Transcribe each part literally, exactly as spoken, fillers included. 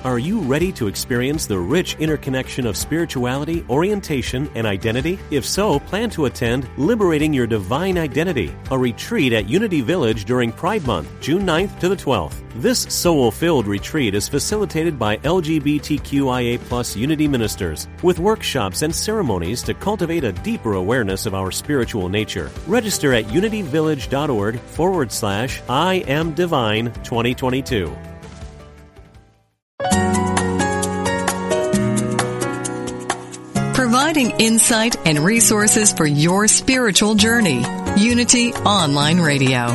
Are you ready to experience the rich interconnection of spirituality, orientation, and identity? If so, plan to attend Liberating Your Divine Identity, a retreat at Unity Village during Pride Month, June ninth to the twelfth. This soul-filled retreat is facilitated by L G B T Q I A plus Unity ministers, with workshops and ceremonies to cultivate a deeper awareness of our spiritual nature. Register at unityvillage.org forward slash I am Divine twenty twenty-two. Providing insight and resources for your spiritual journey. Unity Online Radio.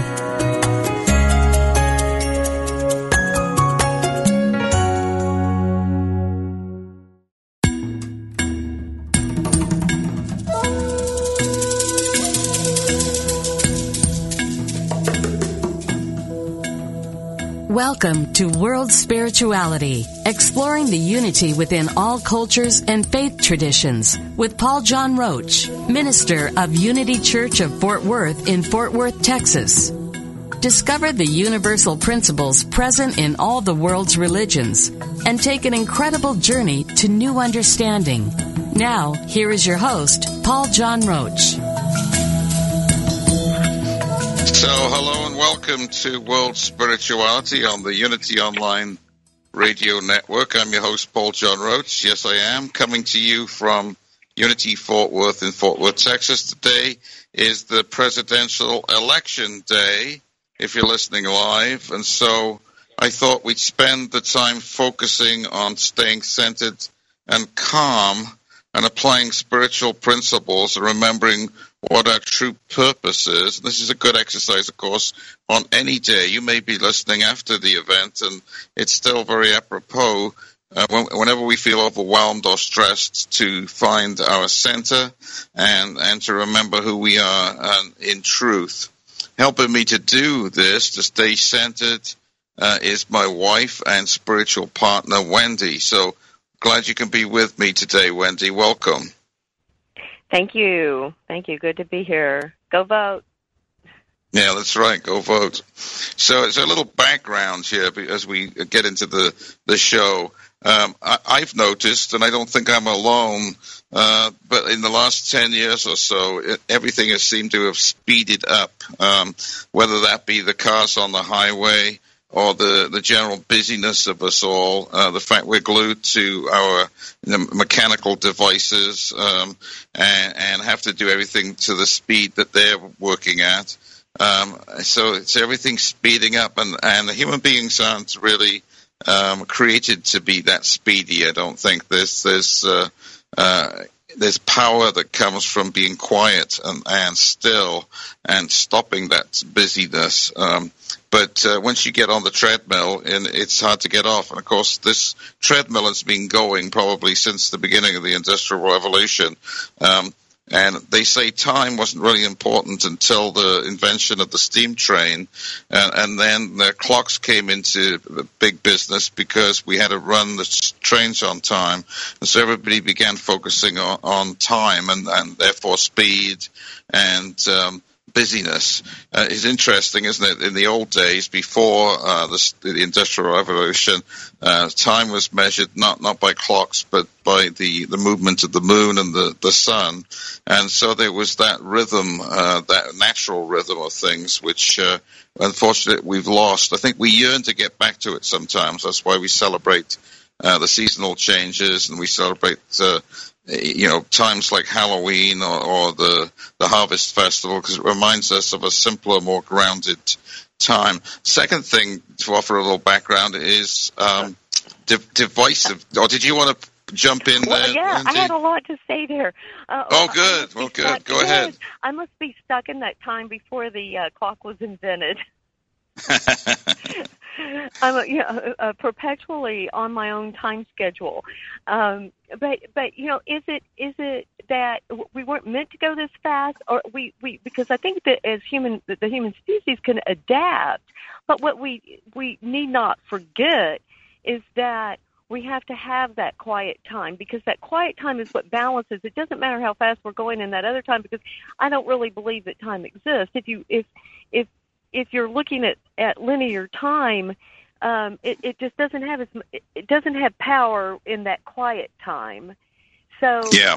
Welcome to World Spirituality, exploring the unity within all cultures and faith traditions, with Paul John Roach, minister of Unity Church of Fort Worth in Fort Worth, Texas. Discover the universal principles present in all the world's religions and take an incredible journey to new understanding. Now, here is your host, Paul John Roach. So, hello and welcome to World Spirituality on the Unity Online Radio Network. I'm your host, Paul John Roach. Yes, I am, coming to you from Unity Fort Worth in Fort Worth, Texas. Today is the presidential election day, if you're listening live, and so I thought we'd spend the time focusing on staying centered and calm and applying spiritual principles and remembering what our true purpose is. This is a good exercise, of course, on any day. You may be listening after the event, and it's still very apropos uh, when, whenever we feel overwhelmed or stressed to find our center and, and to remember who we are um, in truth. Helping me to do this, to stay centered, uh, is my wife and spiritual partner, Wendy. So glad you can be with me today, Wendy. Welcome. Thank you. Thank you. Good to be here. Go vote. Yeah, that's right. Go vote. So it's a little background here as we get into the, the show. Um, I, I've noticed, and I don't think I'm alone, uh, but in the last ten years or so, it, everything has seemed to have speeded up, um, whether that be the cars on the highway or the, the general busyness of us all, uh, the fact we're glued to our you know, mechanical devices um, and, and have to do everything to the speed that they're working at. Um, so it's everything speeding up, and, and the human beings aren't really um, created to be that speedy, I don't think. There's, there's, uh, uh, there's power that comes from being quiet and, and still and stopping that busyness. Um, But uh, once you get on the treadmill, and it's hard to get off. And, of course, this treadmill has been going probably since the beginning of the Industrial Revolution. Um, and they say time wasn't really important until the invention of the steam train. Uh, and then the clocks came into big business because we had to run the trains on time. And so everybody began focusing on, on time and, and, therefore, speed and um busyness. Uh, is interesting, isn't it? In the old days, before uh, the, the Industrial Revolution, uh, time was measured not, not by clocks, but by the, the movement of the moon and the, the sun. And so there was that rhythm, uh, that natural rhythm of things, which uh, unfortunately we've lost. I think we yearn to get back to it sometimes. That's why we celebrate uh, the seasonal changes, and we celebrate uh, you know, times like Halloween or, or the, the Harvest Festival, because it reminds us of a simpler, more grounded time. Second thing, to offer a little background, is um, de- divisive. Or did you want to jump in well, there, yeah, Wendy? I had a lot to say there. Uh, oh, good. Well, good. Stuck, Go ahead. I must be stuck in that time before the uh, clock was invented. I'm you know, uh, perpetually on my own time schedule, um, but but you know, is it is it that we weren't meant to go this fast, or we, we because I think that as human the human species can adapt, but what we we need not forget is that we have to have that quiet time, because that quiet time is what balances. It doesn't matter how fast we're going in that other time, because I don't really believe that time exists. If you if if if you're looking at, at linear time, um, it, it just doesn't have as it, it doesn't have power in that quiet time. So yeah.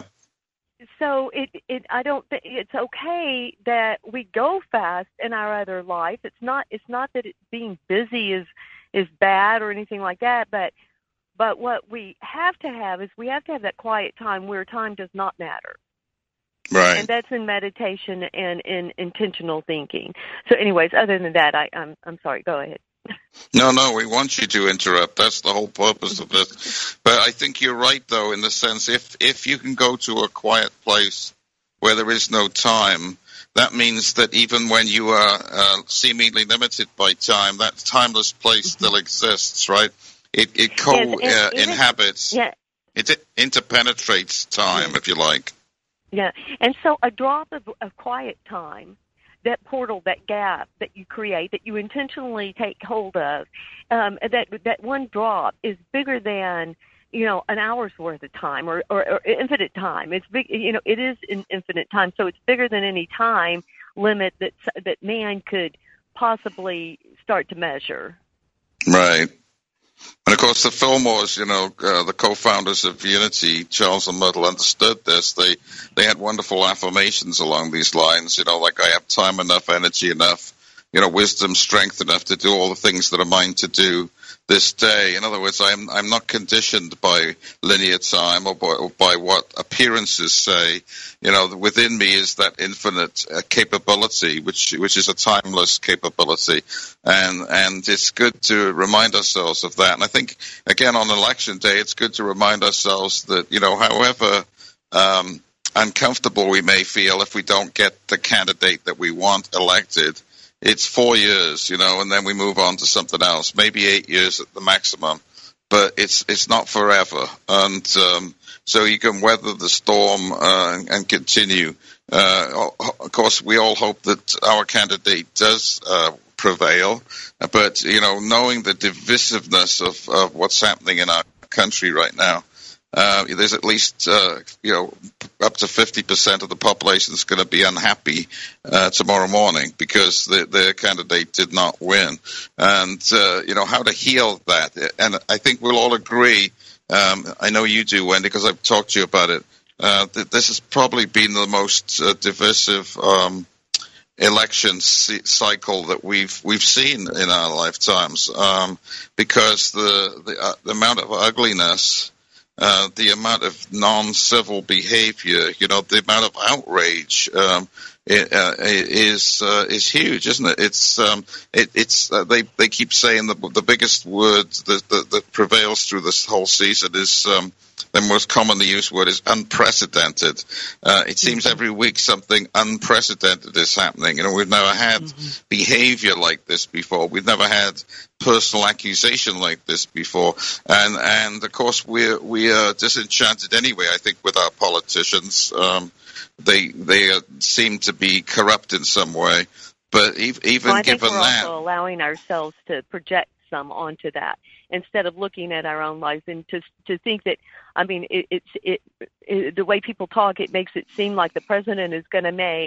So it, it I don't think it's okay that we go fast in our other life. It's not it's not that it, being busy is is bad or anything like that, but but what we have to have is we have to have that quiet time where time does not matter. Right. And that's in meditation and in intentional thinking. So anyways, other than that, I, I'm I'm sorry, go ahead. No, no, we want you to interrupt. That's the whole purpose of this. But I think you're right, though, in the sense if, if you can go to a quiet place where there is no time, that means that even when you are uh, seemingly limited by time, that timeless place still exists, right? It it co-inhabits, yes, uh, yeah. it interpenetrates time, yeah. if you like. Yeah, and so a drop of, of quiet time, that portal, that gap that you create, that you intentionally take hold of, um, that that one drop is bigger than, you know, an hour's worth of time or, or, or infinite time. It's big, you know, it is in infinite time, so it's bigger than any time limit that that man could possibly start to measure. Right. And of course, the Fillmores, you know, uh, the co-founders of Unity, Charles and Myrtle, understood this. They they had wonderful affirmations along these lines, you know, like I have time enough, energy enough, you know, wisdom, strength enough to do all the things that are mine to do this day. In other words, I'm I'm not conditioned by linear time or by, or by what appearances say. You know, within me is that infinite uh, capability, which which is a timeless capability, and and it's good to remind ourselves of that. And I think again on election day, it's good to remind ourselves that, you know, however um, uncomfortable we may feel if we don't get the candidate that we want elected, it's four years, you know, and then we move on to something else, maybe eight years at the maximum, but it's it's not forever. And um, so you can weather the storm uh, and, and continue. Uh, of course, we all hope that our candidate does uh, prevail, but, you know, knowing the divisiveness of, of what's happening in our country right now, Uh, there's at least, uh, you know, up to fifty percent of the population is going to be unhappy uh, tomorrow morning because the, their candidate did not win. And, uh, you know, how to heal that. And I think we'll all agree, um, I know you do, Wendy, because I've talked to you about it, uh, that this has probably been the most uh, divisive um, election c- cycle that we've we've seen in our lifetimes um, because the, the, uh, the amount of ugliness, Uh, the amount of non-civil behavior, you know, the amount of outrage um, it, uh, is uh, is huge, isn't it? It's um, it, it's uh, they they keep saying the the biggest word that, that that prevails through this whole season is um, the most commonly used word is unprecedented. Uh, it seems every week something unprecedented is happening. You know, we've never had mm-hmm. behavior like this before. We've never had personal accusation like this before, and and of course we we are disenchanted anyway. I think with our politicians, um, they they uh, seem to be corrupt in some way. But e- even well, I given think we're that, also allowing ourselves to project some onto that instead of looking at our own lives and to to think that. I mean, it, it's it, it the way people talk. It makes it seem like the president is going to make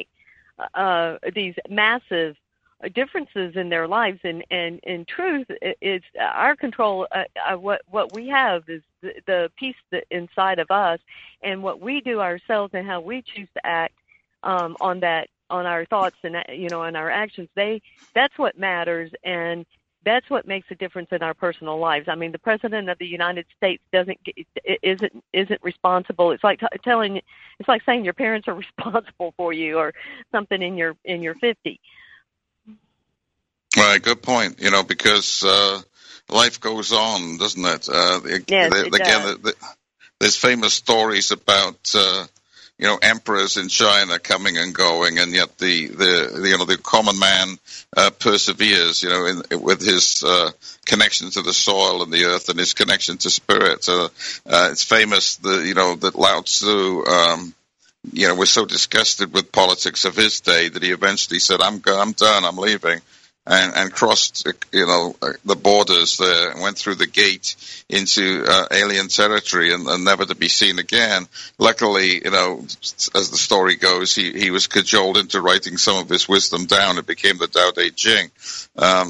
uh, these massive differences in their lives, and, and in truth, it's our control. Uh, uh, what what we have is the, the peace that inside of us, and what we do ourselves, and how we choose to act um, on that, on our thoughts, and you know, on our actions. They that's what matters, and that's what makes a difference in our personal lives. I mean, the president of the United States doesn't isn't isn't responsible. It's like t- telling, it's like saying your parents are responsible for you, or something in your in your fifty. Right, good point. You know, because uh, life goes on, doesn't it? Uh, it yes, the, it again, does. the, the, there's famous stories about uh, you know emperors in China coming and going, and yet the the, the you know the common man uh, perseveres. You know, in, with his uh, connection to the soil and the earth, and his connection to spirit. Uh, uh, it's famous that you know that Lao Tzu. Um, you know, was so disgusted with politics of his day that he eventually said, "I'm I'm done. I'm leaving." And, and crossed, you know, the borders there and went through the gate into uh, alien territory and, and never to be seen again. Luckily, you know, as the story goes, he, he was cajoled into writing some of his wisdom down. It became the Tao Te Ching. Um,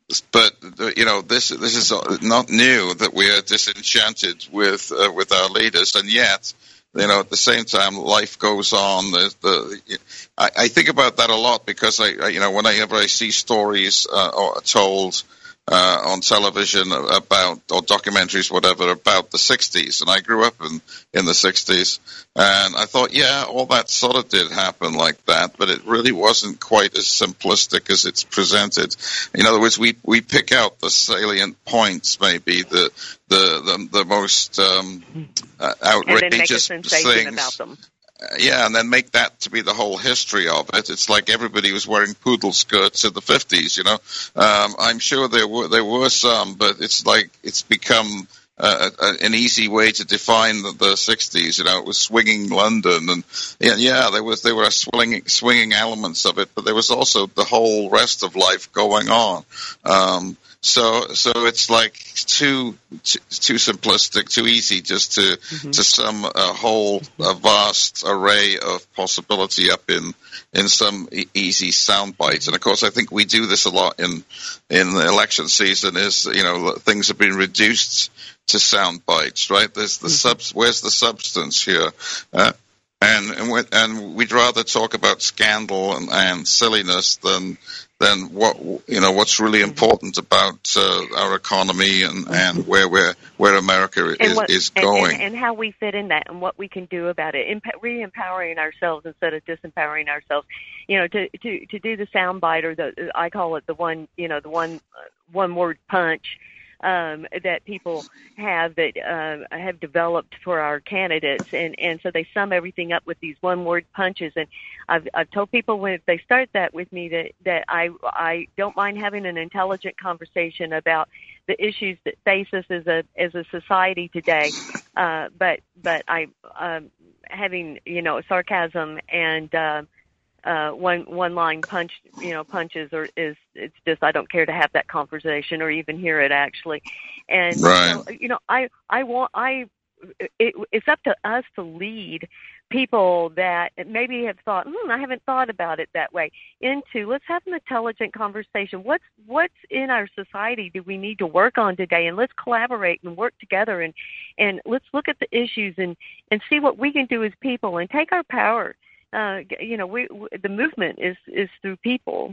but you know, this this is not new that we are disenchanted with uh, with our leaders, and yet, you know, at the same time, life goes on. The, the I, I think about that a lot because I, I you know, whenever I see stories uh, or told uh, on television about, or documentaries, whatever, about the sixties, and I grew up in in the sixties, and I thought, yeah, all that sort of did happen like that, but it really wasn't quite as simplistic as it's presented. In other words, we we pick out the salient points, maybe the the the, the most um, uh, outrageous and then make a sensation things about them. Uh, yeah, and then make that to be the whole history of it. It's like everybody was wearing poodle skirts in the fifties, you know. Um, I'm sure there were there were some, but it's like it's become uh, a, an easy way to define the, the sixties. You know, it was swinging London, and yeah, yeah, there was there were swinging swinging elements of it, but there was also the whole rest of life going on. Um, So, so it's like too, too, too simplistic, too easy just to, mm-hmm. to sum a whole, a vast array of possibility up in, in some e- easy sound bites. And of course, I think we do this a lot in, in the election season is, you know, things have been reduced to sound bites, right? There's the mm-hmm. subs, where's the substance here? Uh, and, and, we, and we'd rather talk about scandal and, and silliness than, than what, you know, what's really important about uh, our economy and, and where we're, where America is, what, is going. And, and, and how we fit in that and what we can do about it. Emp- re-empowering ourselves instead of disempowering ourselves. You know, to, to, to do the soundbite, or the, I call it the one, you know, the one, uh, one word punch. Um, that people have that uh, have developed for our candidates, and, and so they sum everything up with these one-word punches. And I've I've told people when if they start that with me that that I I don't mind having an intelligent conversation about the issues that face us as a as a society today, uh, but but I um, having you know sarcasm and. Uh, Uh, one one line punch, you know, punches, or is it's just I don't care to have that conversation or even hear it actually, and right. so, you know, I I want I it, it's up to us to lead people that maybe have thought, hmm, I haven't thought about it that way, into let's have an intelligent conversation. What's what's in our society do we need to work on today, and let's collaborate and work together, and and let's look at the issues and and see what we can do as people and take our power. Uh, you know, we, we the movement is, is through people.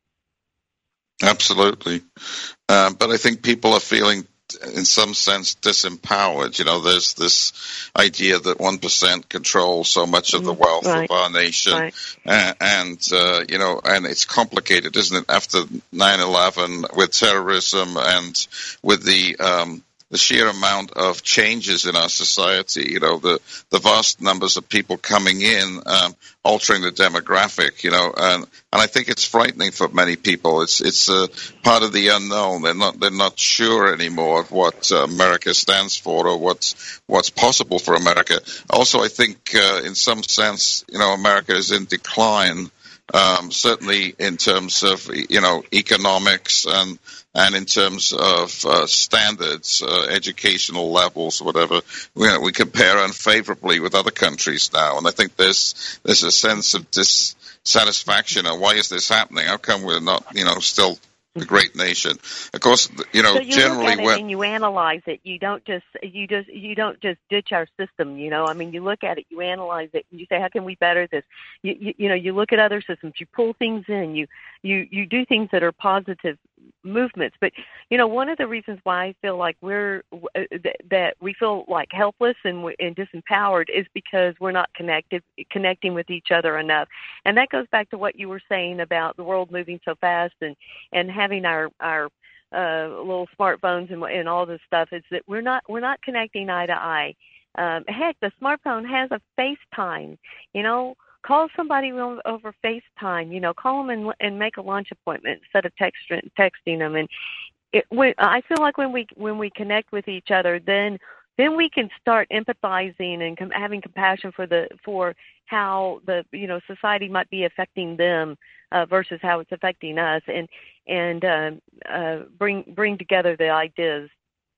Absolutely. Um, but I think people are feeling, in some sense, disempowered. You know, there's this idea that one percent control so much of the wealth right. of our nation. Right. Uh, and, uh, you know, and it's complicated, isn't it, after nine eleven with terrorism and with the, um, the sheer amount of changes in our society, you know, the, the vast numbers of people coming in, um, altering the demographic, you know, and, and I think it's frightening for many people. It's, it's a part of the unknown. They're not, they're not sure anymore of what uh, America stands for or what's, what's possible for America. Also, I think, uh, in some sense, you know, America is in decline, um, certainly in terms of, you know, economics and, and in terms of uh, standards, uh, educational levels, whatever, we, we compare unfavorably with other countries now. And I think there's there's a sense of dissatisfaction. And why is this happening? How come we're not, you know, still a great nation? Of course, you know, so you generally look at it when and you analyze it. You don't just you just you don't just ditch our system. You know, I mean, you look at it, you analyze it, and you say, how can we better this? You you, you know, you look at other systems, you pull things in, you you you do things that are positive movements. But you know, one of the reasons why I feel like we're uh, th- that we feel like helpless and, w- and disempowered is because we're not connected connecting with each other enough. And that goes back to what you were saying about the world moving so fast and and having our our uh, little smartphones and, and all this stuff. Is that we're not we're not connecting eye to eye. Um, heck, the smartphone has a FaceTime. You know. Call somebody over FaceTime, you know, call them and, and make a lunch appointment instead of text, texting them. And it, when, I feel like when we when we connect with each other, then then we can start empathizing and com- having compassion for the for how the you know society might be affecting them uh, versus how it's affecting us, and and uh, uh, bring bring together the ideas.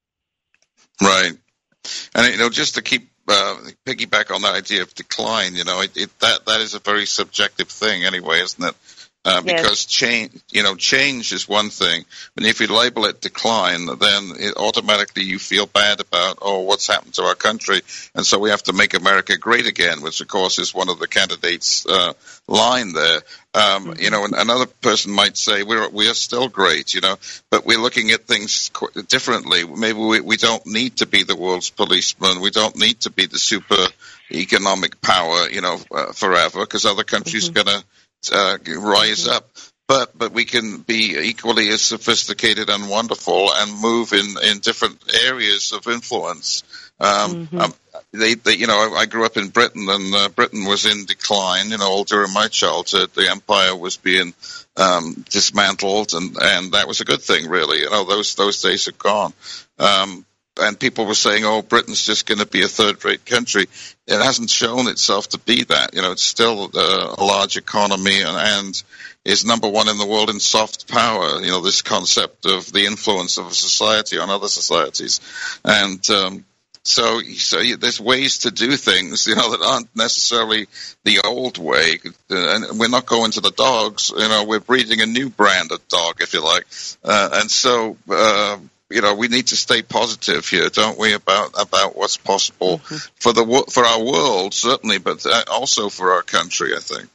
Right, and you know, just to keep. Uh, piggyback on that idea of decline, you know, it, it, that that is a very subjective thing anyway, isn't it? Uh, Yes. because change, you know, change is one thing, and if you label it decline, then it automatically you feel bad about, oh, what's happened to our country, and so we have to make America great again, which of course is one of the candidates' uh, line there. Um, mm-hmm. You know, and another person might say we're we are still great, you know, but we're looking at things qu- differently. Maybe we, we don't need to be the world's policeman. We don't need to be the super economic power, you know, uh, forever, because other countries mm-hmm. gonna Uh, rise up, but but we can be equally as sophisticated and wonderful and move in, in different areas of influence. Um, mm-hmm. um, they, they, you know, I, I grew up in Britain, and uh, Britain was in decline. You know, all during my childhood, the empire was being um, dismantled, and, and that was a good thing, really. You know, those those days are gone. Um, And people were saying, oh, Britain's just going to be a third-rate country. It hasn't shown itself to be that. You know, it's still uh, a large economy and, and is number one in the world in soft power. You know, this concept of the influence of a society on other societies. And um, so, so there's ways to do things, you know, that aren't necessarily the old way. And we're not going to the dogs. You know, we're breeding a new brand of dog, if you like. Uh, and so... Uh, You know, we need to stay positive here, don't we, about about what's possible mm-hmm. for the for our world, certainly, but also for our country, I think.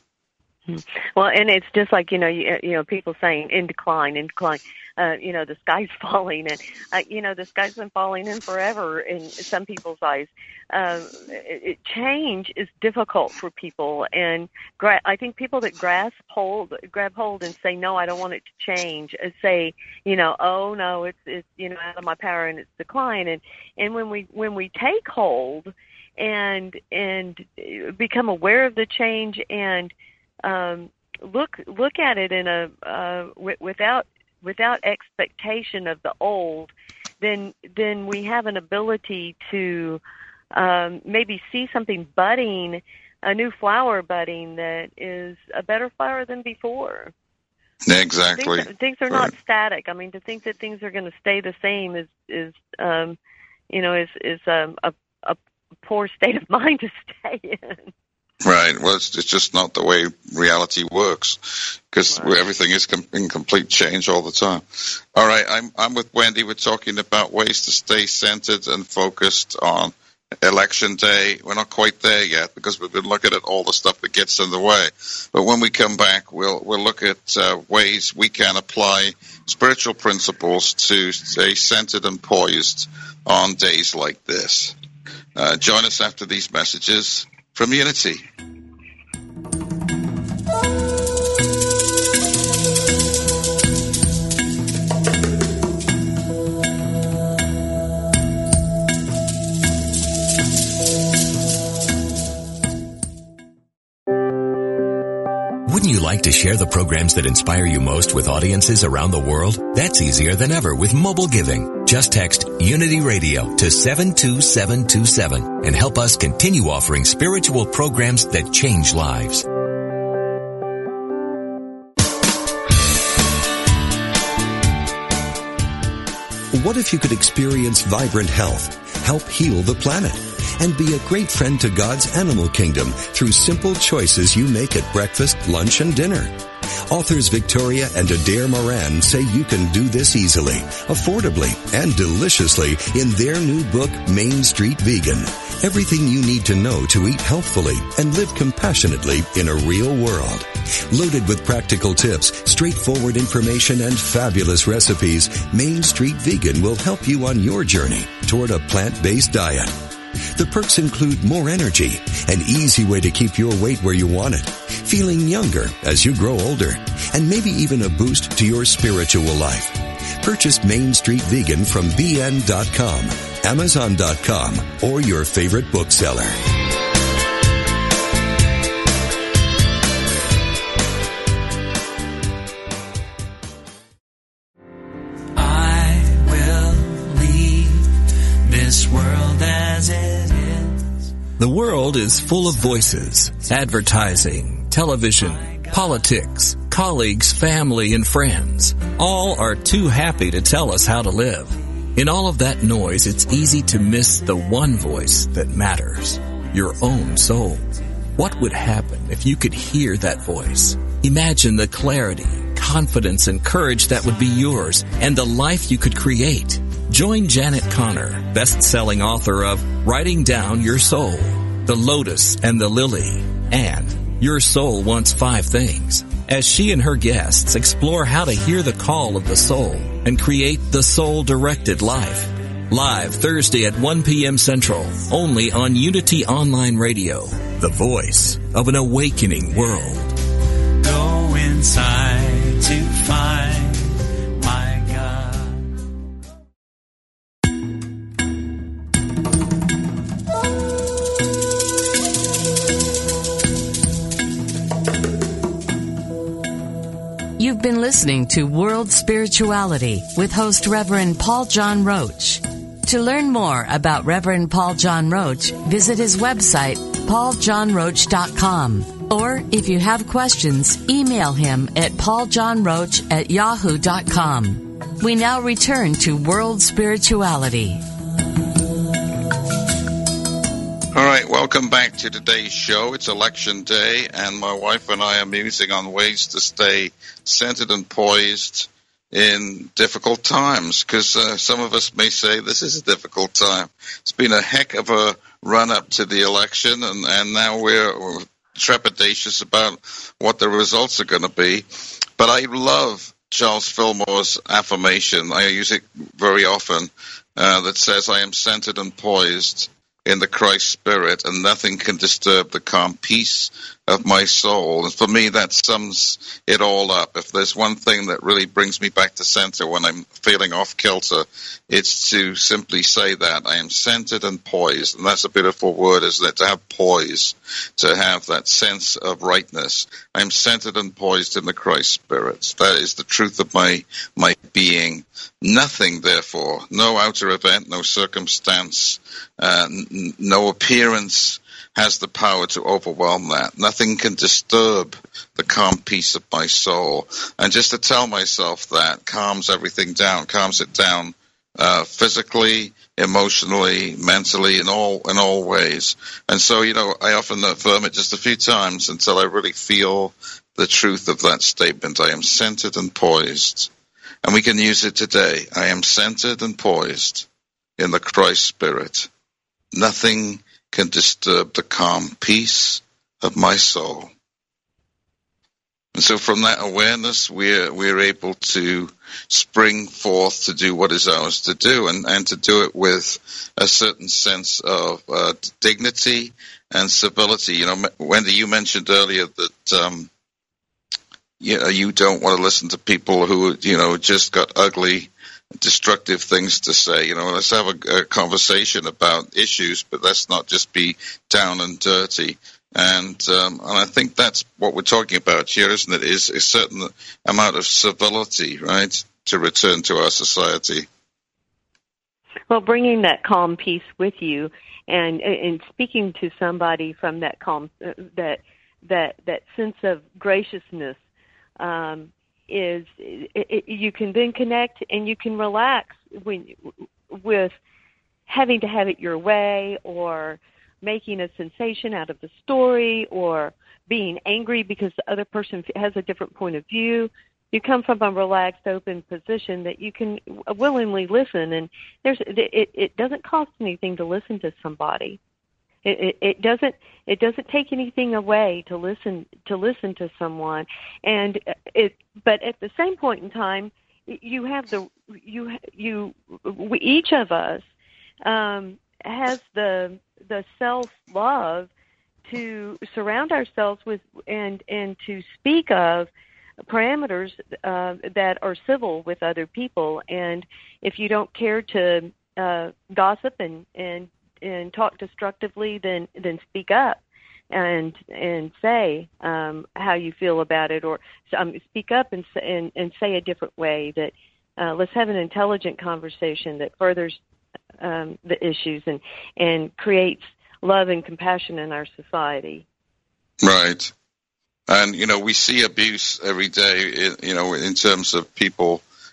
Well, and it's just like, you know, you, you know, people saying in decline, in decline. Uh, you know, the sky's falling, and uh, you know, the sky's been falling in forever in some people's eyes. Uh, it, it, change is difficult for people, and gra- I think people that grasp hold, grab hold, and say, "No, I don't want it to change," uh, say, you know, "Oh no, it's it's you know out of my power and it's decline." And and when we when we take hold and and become aware of the change and um, look look at it in a uh, w- without without expectation of the old, then then we have an ability to um, maybe see something budding, a new flower budding that is a better flower than before. Exactly. Things, things are not right. static. I mean, to think that things are going to stay the same is, is um, you know, is is um, a, a poor state of mind to stay in. Right. Well, it's, it's just not the way reality works, because right. everything is com- in complete change all the time. All right. I'm I'm with Wendy. We're talking about ways to stay centered and focused on Election Day. We're not quite there yet because we've been looking at all the stuff that gets in the way. But when we come back, we'll we'll look at uh, ways we can apply spiritual principles to stay centered and poised on days like this. Uh, join us after these messages from Unity. Wouldn't you like to share the programs that inspire you most with audiences around the world? That's easier than ever with mobile giving. Just text Unity Radio to seven two seven two seven and help us continue offering spiritual programs that change lives. What if you could experience vibrant health, help heal the planet, and be a great friend to God's animal kingdom through simple choices you make at breakfast, lunch, and dinner? Authors Victoria and Adair Moran say you can do this easily, affordably, and deliciously in their new book, Main Street Vegan. Everything you need to know to eat healthfully and live compassionately in a real world. Loaded with practical tips, straightforward information, and fabulous recipes, Main Street Vegan will help you on your journey toward a plant-based diet. The perks include more energy, an easy way to keep your weight where you want it, feeling younger as you grow older, and maybe even a boost to your spiritual life. Purchase Main Street Vegan from B N dot com, Amazon dot com, or your favorite bookseller. The world is full of voices, advertising, television, politics, colleagues, family, and friends. All are too happy to tell us how to live. In all of that noise, it's easy to miss the one voice that matters, your own soul. What would happen if you could hear that voice? Imagine the clarity, confidence, and courage that would be yours and the life you could create. Join Janet Connor, best-selling author of Writing Down Your Soul, The Lotus and the Lily, and Your Soul Wants Five Things, as she and her guests explore how to hear the call of the soul and create the soul-directed life. Live Thursday at one p.m. Central, only on Unity Online Radio, the voice of an awakening world. Go inside to find my God. You've been listening to World Spirituality with host Reverend Paul John Roach. To learn more about Reverend Paul John Roach, visit his website, paul john roach dot com. Or, if you have questions, email him at pauljohnroach at yahoo dot com. We now return to World Spirituality. All right, welcome back to today's show. It's election day, and my wife and I are musing on ways to stay centered and poised in difficult times, because uh, some of us may say this is a difficult time. It's been a heck of a run-up to the election, and, and now we're, we're trepidatious about what the results are going to be. But I love Charles Fillmore's affirmation. I use it very often, uh, that says, I am centered and poised in the Christ Spirit, and nothing can disturb the calm peace of my soul. And for me, that sums it all up. If there's one thing that really brings me back to center when I'm feeling off kilter, it's to simply say that I am centered and poised. And that's a beautiful word, isn't it? To have poise, to have that sense of rightness. I am centered and poised in the Christ Spirit. That is the truth of my, my being. Nothing, therefore, no outer event, no circumstance, uh, n- no appearance has the power to overwhelm that. Nothing can disturb the calm peace of my soul. And just to tell myself that calms everything down, calms it down uh, physically, emotionally, mentally, in all in all ways. And so, you know, I often affirm it just a few times until I really feel the truth of that statement. I am centered and poised. And we can use it today. I am centered and poised in the Christ Spirit. Nothing can disturb the calm peace of my soul. And so from that awareness, we're, we're able to spring forth to do what is ours to do, and, and to do it with a certain sense of uh, dignity and civility. You know, Wendy, you mentioned earlier that um, you know, you don't want to listen to people who, you know, just got ugly, destructive things to say. You know, let's have a, a conversation about issues, but let's not just be down and dirty. And um, and I think that's what we're talking about here, isn't it? Is a certain amount of civility, right, to return to our society. Well, bringing that calm peace with you, and and speaking to somebody from that calm, uh, that that that sense of graciousness. Um, is it, it, you can then connect and you can relax when with having to have it your way, or making a sensation out of the story, or being angry because the other person has a different point of view. You come from a relaxed, open position that you can willingly listen, and there's it, it doesn't cost anything to listen to somebody. It, it, it doesn't. It doesn't take anything away to listen to listen to someone, and it. But at the same point in time, you have the you you we, each of us um, has the the self love to surround ourselves with and and to speak of parameters uh, that are civil with other people. And if you don't care to uh, gossip and and and talk destructively, then then speak up and and say um, how you feel about it, or um, speak up and, and and say a different way. That uh, let's have an intelligent conversation that furthers um, the issues and and creates love and compassion in our society. Right, and you know we see abuse every day. You know, in terms of people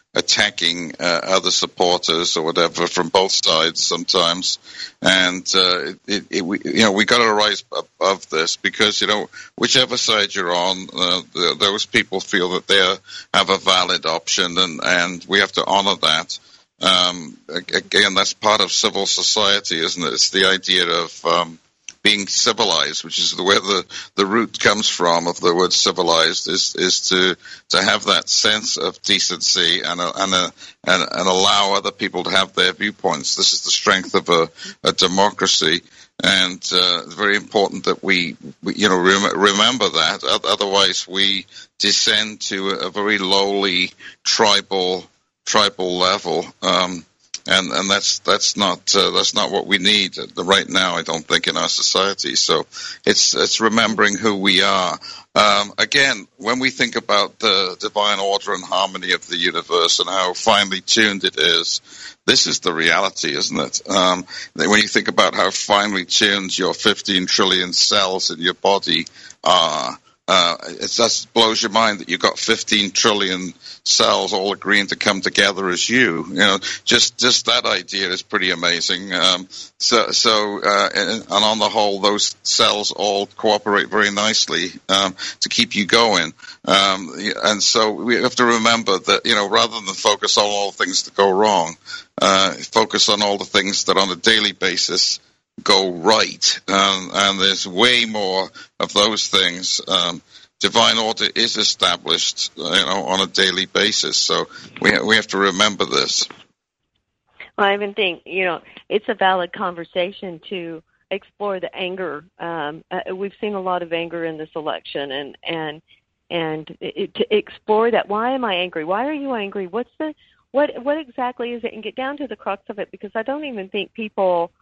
attacking uh, other supporters or whatever from both sides sometimes. And uh, it, it, we, you know, we got to rise above this because, you know, whichever side you're on, uh, the, those people feel that they have a valid option, and, and we have to honor that. Um, again, that's part of civil society, isn't it? It's the idea of um, being civilized, which is where the, the root comes from of the word civilized, is is to to have that sense of decency and a, and, a, and and allow other people to have their viewpoints. This is the strength of a, a democracy, and uh, it's very important that we, we you know rem- remember that. Otherwise, we descend to a very lowly tribal tribal level. Um, And and that's that's not uh, that's not what we need right now, I don't think, in our society. So it's it's remembering who we are. Um, again, when we think about the divine order and harmony of the universe and how finely tuned it is, this is the reality, isn't it? Um, when you think about how finely tuned your fifteen trillion cells in your body are, Uh, it just blows your mind that you've got fifteen trillion cells all agreeing to come together as you. You know, just just that idea is pretty amazing. Um, so, so uh, and, and on the whole, those cells all cooperate very nicely um, to keep you going. Um, and so we have to remember that, you know, rather than focus on all the things that go wrong, uh, focus on all the things that on a daily basis go right, um, and there's way more of those things. Um, divine order is established, you know, on a daily basis. So we ha- we have to remember this. Well, I even think, you know, it's a valid conversation to explore the anger. Um, uh, we've seen a lot of anger in this election, and and and it, to explore that. Why am I angry? Why are you angry? What's the what what exactly is it? And get down to the crux of it, because I don't even think people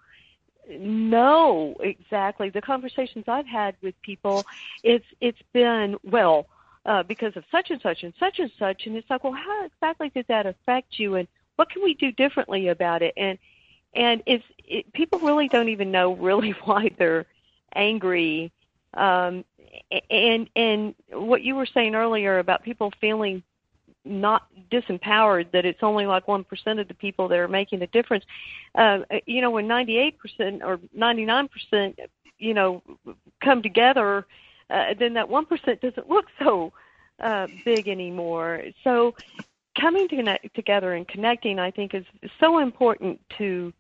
know exactly. The conversations I've had with people, it's it's been, well, uh, because of such and such and such and such, and it's like, well, how exactly did that affect you, and what can we do differently about it? And and it's it, people really don't even know really why they're angry. Um, and and what you were saying earlier about people feeling not disempowered, that it's only like one percent of the people that are making a difference. Uh, you know, when ninety-eight percent or ninety-nine percent, you know, come together, uh, then that one percent doesn't look so uh, big anymore. So coming to connect, together and connecting, I think, is so important to,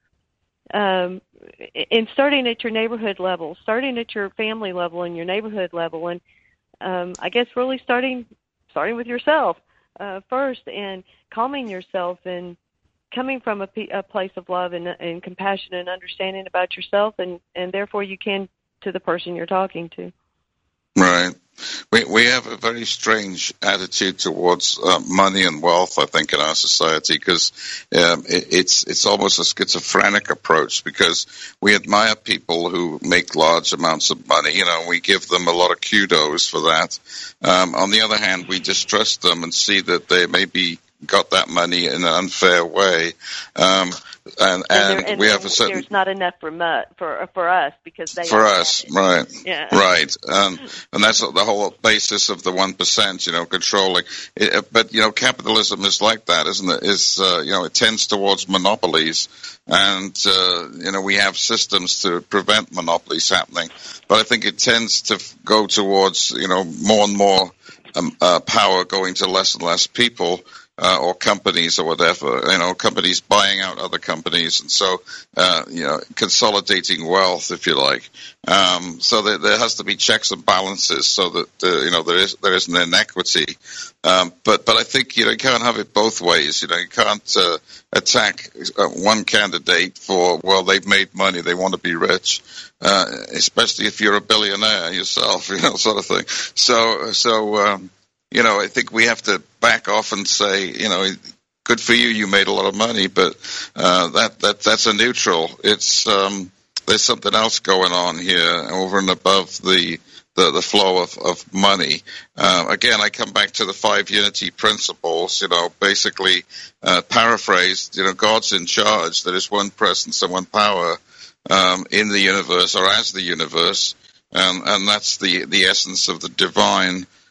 um, in starting at your neighborhood level, starting at your family level and your neighborhood level, and um, I guess really starting starting with yourself. Uh, first, and calming yourself and coming from a, p- a place of love and, and compassion and understanding about yourself, and, and therefore you can to the person you're talking to. Right. We we have a very strange attitude towards uh, money and wealth, I think, in our society, because um, it, it's it's almost a schizophrenic approach, because we admire people who make large amounts of money. You know, we give them a lot of kudos for that. Um, on the other hand, we distrust them and see that they maybe got that money in an unfair way. Um, and, and, and, there, and we have a certain, there's not enough for mu- for for us because they for us, right? Yeah, right. Um, and that's the whole basis of the one percent. You know, controlling. It, but you know, capitalism is like that, isn't it? Is uh, you know, it tends towards monopolies, and uh, you know, we have systems to prevent monopolies happening. But I think it tends to go towards, you know, more and more um, uh, power going to less and less people. Uh, or companies or whatever, you know, companies buying out other companies, and so, uh, you know, consolidating wealth, if you like. Um, so there, there has to be checks and balances, so that uh, you know there is there is an inequity. Um, but but I think, you know, you can't have it both ways. You know, you can't uh, attack uh, one candidate for, well, they've made money, they want to be rich, uh, especially if you're a billionaire yourself, you know, sort of thing. So so. Um, You know, I think we have to back off and say, you know, good for you, you made a lot of money, but uh, that that that's a neutral. It's um, there's something else going on here over and above the the, the flow of, of money. Uh, again, I come back to the five unity principles. You know, basically uh, paraphrased. You know, God's in charge. There is one presence and one power um, in the universe, or as the universe, um, and that's the the essence of the divine.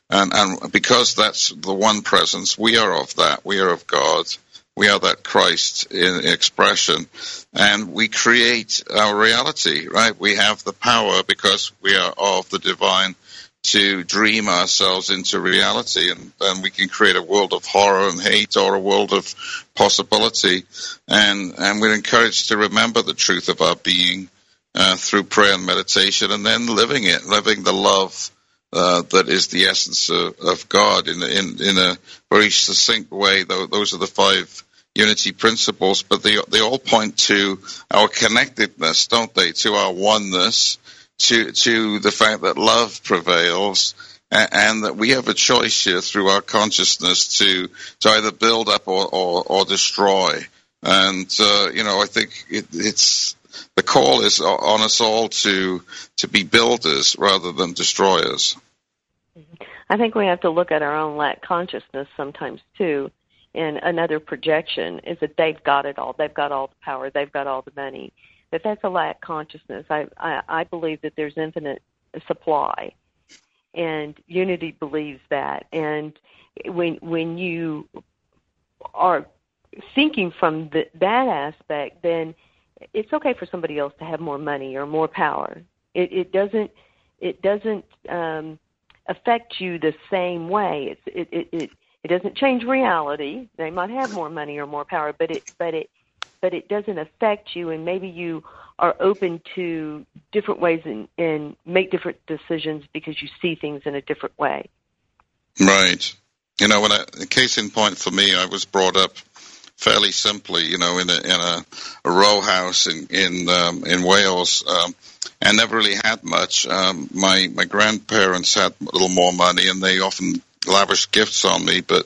And, and because that's the one presence, we are of that. We are of God. We are that Christ in expression. And we create our reality, right? We have the power, because we are of the divine, to dream ourselves into reality. And, and we can create a world of horror and hate, or a world of possibility. And, and we're encouraged to remember the truth of our being uh, through prayer and meditation, and then living it, living the love Uh, that is the essence of, of God in, in in a very succinct way. Those are the five unity principles, but they they all point to our connectedness, don't they? To our oneness, to to the fact that love prevails, and, and that we have a choice here through our consciousness to to either build up or or, or destroy. And uh, you know, I think it, it's. The call is on us all to to be builders rather than destroyers. I think we have to look at our own lack consciousness sometimes too. And another projection is that they've got it all. They've got all the power. They've got all the money. But that's a lack consciousness. I, I, I believe that there's infinite supply, and Unity believes that. And when when you are thinking from the, that aspect, then it's okay for somebody else to have more money or more power. It, it doesn't. It doesn't um, affect you the same way. It's, it, it, it it doesn't change reality. They might have more money or more power, but it but it but it doesn't affect you. And maybe you are open to different ways and, and make different decisions because you see things in a different way. Right. You know, when I, a case in point for me, I was brought up fairly simply, you know, in a in a, a row house in in um, in Wales, um, and never really had much. Um, my my grandparents had a little more money, and they often lavished gifts on me, but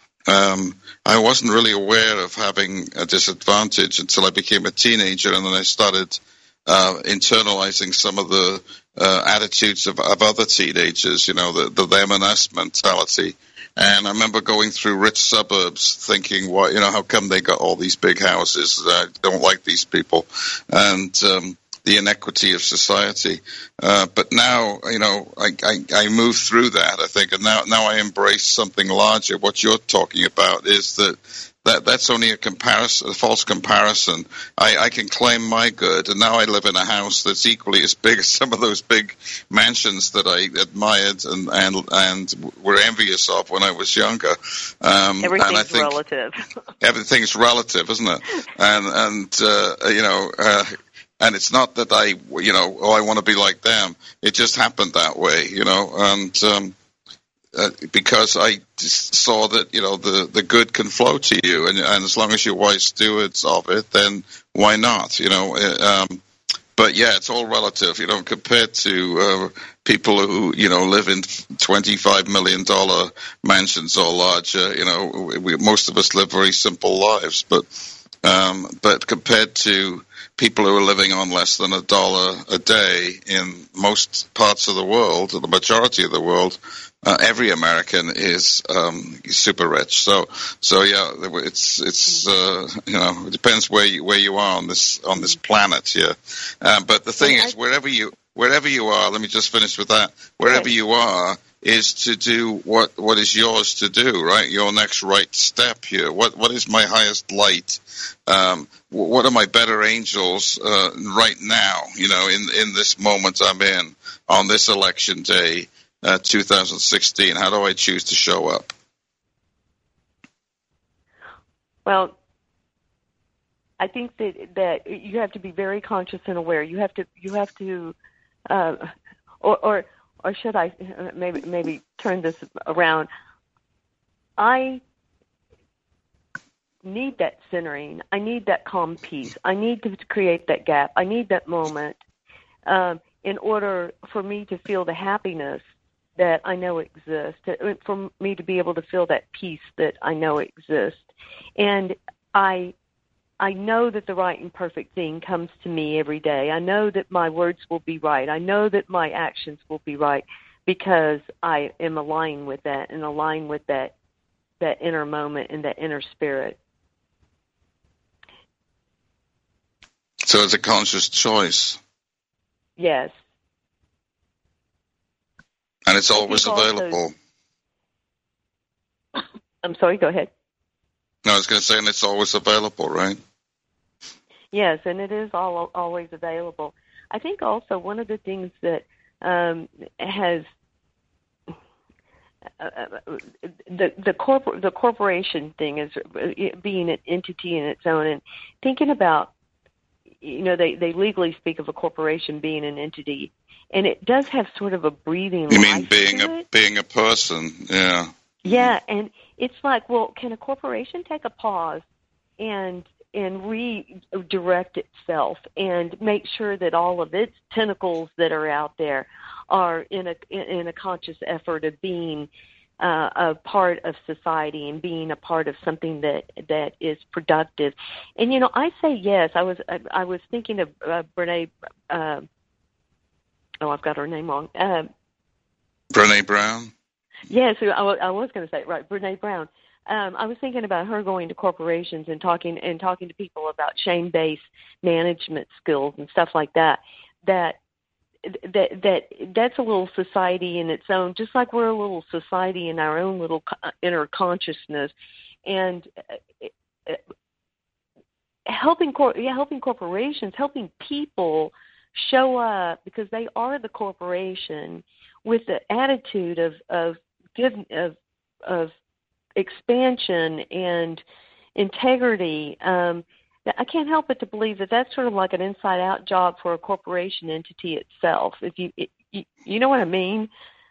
um, I wasn't really aware of having a disadvantage until I became a teenager, and then I started uh, internalizing some of the uh, attitudes of, of other teenagers, you know, the, the them and us mentality. And I remember going through rich suburbs thinking, what, you know, how come they got all these big houses? I don't like these people. And um, the inequity of society. Uh, but now, you know, I, I, I move through that, I think, and now, now I embrace something larger. What you're talking about is that That that's only a comparison, a false comparison. I, I can claim my good, and now I live in a house that's equally as big as some of those big mansions that I admired and and, and were envious of when I was younger. Um, everything's and I think relative. Everything's relative, isn't it? And and uh, you know, uh, and it's not that I, you know, oh, I want to be like them. It just happened that way, you know, and. Um, Uh, because I saw that, you know, the, the good can flow to you, and, and as long as you're wise stewards of it, then why not, you know? Um, but yeah, it's all relative, you know, compared to uh, people who, you know, live in twenty-five million dollars mansions or larger, you know, we, most of us live very simple lives, but um, but compared to people who are living on less than a dollar a day in most parts of the world, or the majority of the world, Uh, every American is um, super rich. So, so yeah, it's it's uh, you know, it depends where you, where you are on this on this planet here. Um, but the thing is, wherever you wherever you are, let me just finish with that. Wherever you are is to do what what is yours to do, right? Your next right step here. What what is my highest light? Um, what are my better angels uh, right now? You know, in in this moment I'm in on this election day. Uh, two thousand sixteen. How do I choose to show up? Well, I think that that you have to be very conscious and aware. You have to you have to, uh, or or or should I maybe maybe turn this around? I need that centering. I need that calm peace. I need to create that gap. I need that moment um, in order for me to feel the happiness that I know exists, for me to be able to feel that peace that I know exists. And I I know that the right and perfect thing comes to me every day. I know that my words will be right. I know that my actions will be right because I am aligned with that and aligned with that that inner moment and that inner spirit. So it's a conscious choice. Yes. And it's always available. I'm sorry, go ahead. No, I was going to say, and it's always available, right? Yes, and it is all always available. I think also one of the things that um, has uh, the the corpor- the corporation thing is being an entity in its own, and thinking about, you know, they, they legally speak of a corporation being an entity, and it does have sort of a breathing You life mean being to a it. being a person? Yeah. Yeah, and it's like, well, can a corporation take a pause and and redirect itself and make sure that all of its tentacles that are out there are in a in a conscious effort of being uh, a part of society and being a part of something that that is productive? And you know, I say yes. I was I, I was thinking of uh, Brene. Uh, oh, I've got her name wrong. Uh, Brene Brown. Yes, I, w- I was going to say it right, Brene Brown. Um, I was thinking about her going to corporations and talking and talking to people about shame-based management skills and stuff like that. That that that that's a little society in its own, just like we're a little society in our own little co- inner consciousness, and uh, helping cor- yeah, helping corporations, helping people show up because they are the corporation with the attitude of of good of of expansion and integrity. Um, I can't help but to believe that that's sort of like an inside-out job for a corporation entity itself. If you it, you, you know what I mean?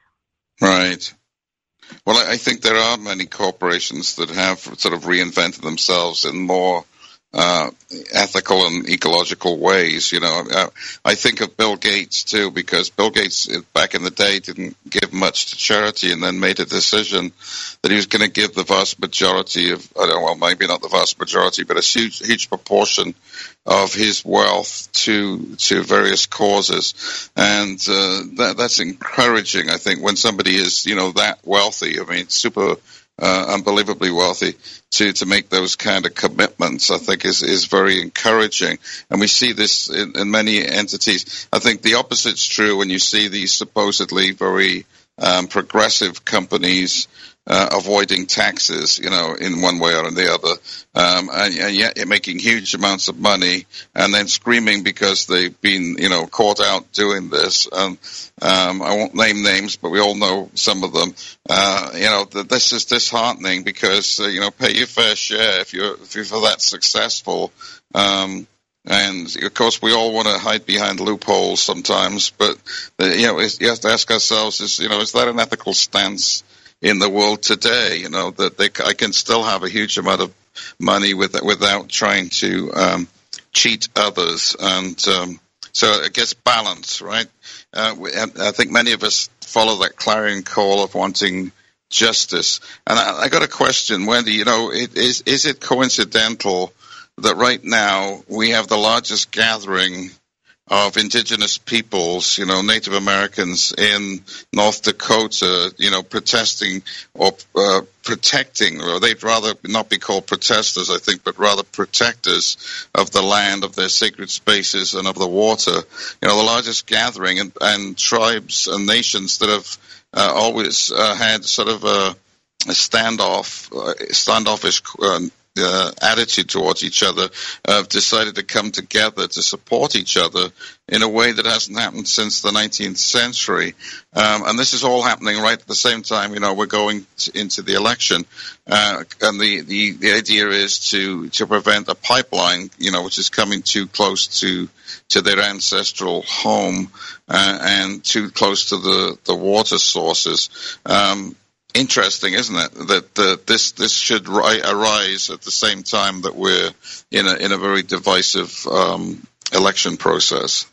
Right. Well, I think there are many corporations that have sort of reinvented themselves in more uh, ethical and ecological ways. You know, I, I think of Bill Gates too, because Bill Gates back in the day didn't give much to charity, and then made a decision that he was going to give the vast majority of, I don't know, well, maybe not the vast majority, but a huge, huge proportion of his wealth to to various causes, and uh, that that's encouraging. I think when somebody is, you know, that wealthy, I mean, super. Uh, unbelievably wealthy, to, to make those kind of commitments, I think is, is very encouraging. And we see this in, in many entities. I think the opposite's true when you see these supposedly very um, progressive companies uh, avoiding taxes, you know, in one way or in the other, um, and, and yet you're making huge amounts of money and then screaming because they've been, you know, caught out doing this. And um, I won't name names, but we all know some of them. Uh, you know, th- this is disheartening because, uh, you know, pay your fair share if you're, if you're that successful. Um, and of course, we all want to hide behind loopholes sometimes, but uh, you know, you have to ask ourselves: is you know, is that an ethical stance in the world today? You know, that they, I can still have a huge amount of money with, without trying to um, cheat others, and um, so it gets balance, right? Uh, we, I think many of us follow that clarion call of wanting justice. And I, I got a question, Wendy. You know, it, is is it coincidental that right now we have the largest gathering of indigenous peoples, you know, Native Americans in North Dakota, you know, protesting or uh, protecting, or they'd rather not be called protesters, I think, but rather protectors of the land, of their sacred spaces, and of the water. You know, the largest gathering, and, and tribes and nations that have uh, always uh, had sort of a, a standoff, uh, standoffish uh, Uh, attitude towards each other, have uh, decided to come together to support each other in a way that hasn't happened since the nineteenth century. Um, and this is all happening right at the same time, you know, we're going to, into the election. Uh, and the, the, the idea is to, to prevent a pipeline, you know, which is coming too close to, to their ancestral home, uh, and too close to the, the water sources. Um, Interesting, isn't it, that uh, this this should ri- arise at the same time that we're in a in a very divisive um, election process?